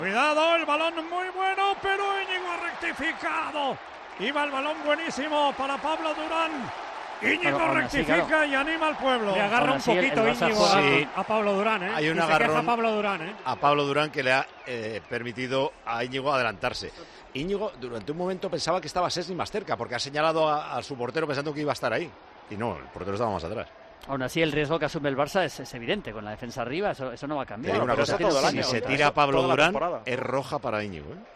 Cuidado, el balón muy bueno, pero Íñigo ha rectificado. Iba el balón buenísimo para Pablo Durán. Íñigo rectifica y anima al pueblo. Le agarra un poquito Íñigo a Pablo Durán, ¿eh? Hay un agarrón a Pablo Durán que le ha permitido a Íñigo adelantarse. Íñigo durante un momento pensaba que estaba Szczęsny más cerca porque ha señalado a su portero pensando que iba a estar ahí. Y no, el portero estaba más atrás. Aún así, el riesgo que asume el Barça es evidente. Con la defensa arriba, eso no va a cambiar. Te digo una cosa, si se tira a Pablo Durán, es roja para Íñigo, ¿eh?